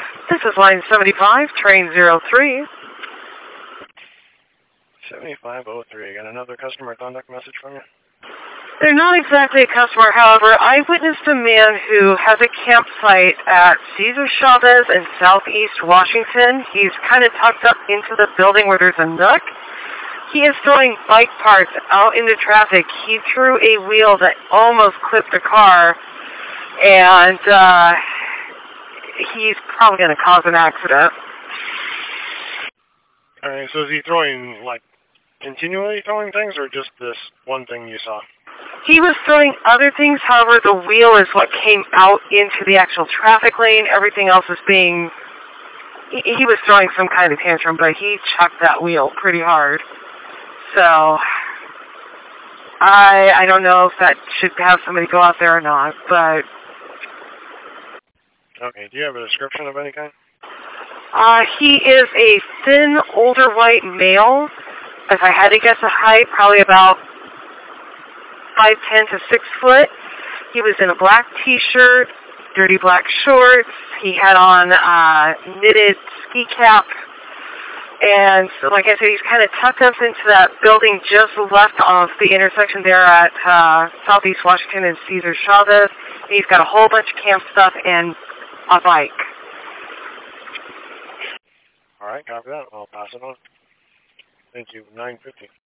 This is line 75, train 03. 7503. Got another customer contact message from you? They're not exactly a customer, however. I witnessed a man who has a campsite at Cesar Chavez in southeast Washington. He's kind of tucked up into the building where there's a nook. He is throwing bike parts out into traffic. He threw a wheel that almost clipped a car, and he's probably going to cause an accident. All right, so is he throwing, like, continually throwing things, or just this one thing you saw? He was throwing other things, however, the wheel is what came out into the actual traffic lane. Everything else is being... He was throwing some kind of tantrum, but he chucked that wheel pretty hard. So, I don't know if that should have somebody go out there or not, but... Okay, do you have a description of any kind? He is a thin, older white male. If I had to guess a height, probably about 5'10" to 6 foot. He was in a black t-shirt, dirty black shorts. He had on knitted ski cap. And so, like I said, he's kind of tucked up into that building just left of the intersection there at southeast Washington and Cesar Chavez. He's got a whole bunch of camp stuff and a bike. All right, copy that. I'll pass it on. Thank you. 950.